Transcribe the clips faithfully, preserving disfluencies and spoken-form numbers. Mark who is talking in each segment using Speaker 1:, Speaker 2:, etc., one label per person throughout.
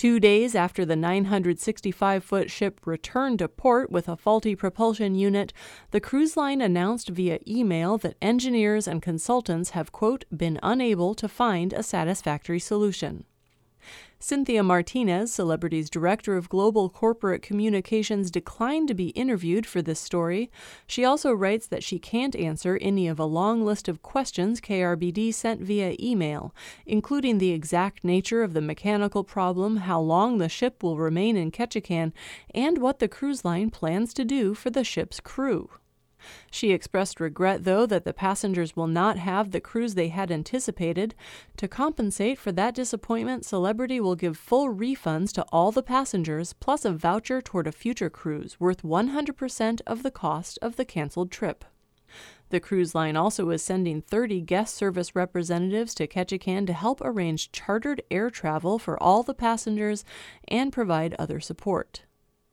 Speaker 1: Two days after the nine hundred sixty-five foot ship returned to port with a faulty propulsion unit, the cruise line announced via email that engineers and consultants have, quote, been unable to find a satisfactory solution. Cynthia Martinez, Celebrity's Director of Global Corporate Communications, declined to be interviewed for this story. She also writes that she can't answer any of a long list of questions K R B D sent via email, including the exact nature of the mechanical problem, how long the ship will remain in Ketchikan, and what the cruise line plans to do for the ship's crew. She expressed regret, though, that the passengers will not have the cruise they had anticipated. To compensate for that disappointment, Celebrity will give full refunds to all the passengers, plus a voucher toward a future cruise worth one hundred percent of the cost of the canceled trip. The cruise line also is sending thirty guest service representatives to Ketchikan to help arrange chartered air travel for all the passengers and provide other support.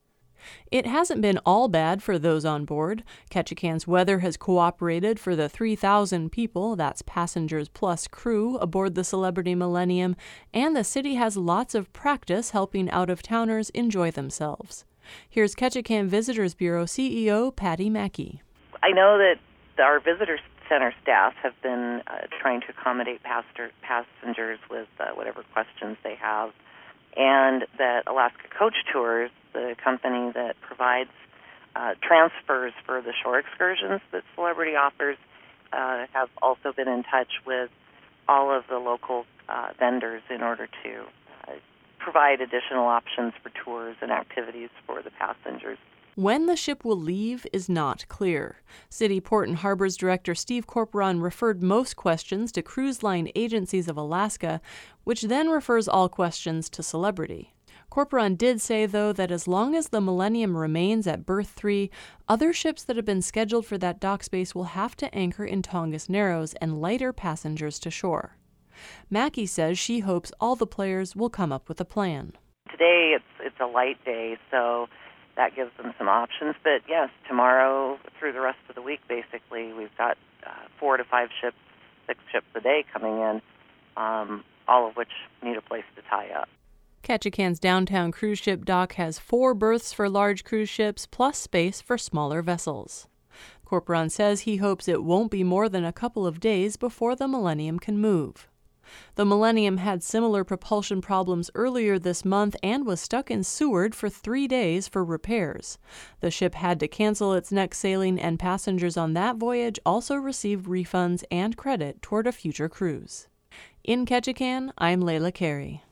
Speaker 1: It hasn't been all bad for those on board. Ketchikan's weather has cooperated for the three thousand people, that's passengers plus crew, aboard the Celebrity Millennium, and the city has lots of practice helping out-of-towners enjoy themselves. Here's Ketchikan Visitors Bureau C E O Patty Mackey.
Speaker 2: I know that our visitor center staff have been uh, trying to accommodate pastor, passengers with uh, whatever questions they have, and that Alaska Coach Tours, the company that provides uh, transfers for the shore excursions that Celebrity offers, uh, have also been in touch with all of the local uh, vendors in order to uh, provide additional options for tours and activities for the passengers.
Speaker 1: When the ship will leave is not clear. City Port and Harbors Director Steve Corporon referred most questions to Cruise Line Agencies of Alaska, which then refers all questions to Celebrity. Corporon did say, though, that as long as the Millennium remains at berth three, other ships that have been scheduled for that dock space will have to anchor in Tongass Narrows and lighter passengers to shore. Mackey says she hopes all the players will come up with a plan.
Speaker 2: Today it's it's a light day, so that gives them some options. But yes, tomorrow through the rest of the week, basically, we've got uh, four to five ships, six ships a day coming in, um, all of which need a place to tie up.
Speaker 1: Ketchikan's downtown cruise ship dock has four berths for large cruise ships, plus space for smaller vessels. Corporon says he hopes it won't be more than a couple of days before the Millennium can move. The Millennium had similar propulsion problems earlier this month and was stuck in Seward for three days for repairs. The ship had to cancel its next sailing, and passengers on that voyage also received refunds and credit toward a future cruise. In Ketchikan, I'm Layla Carey.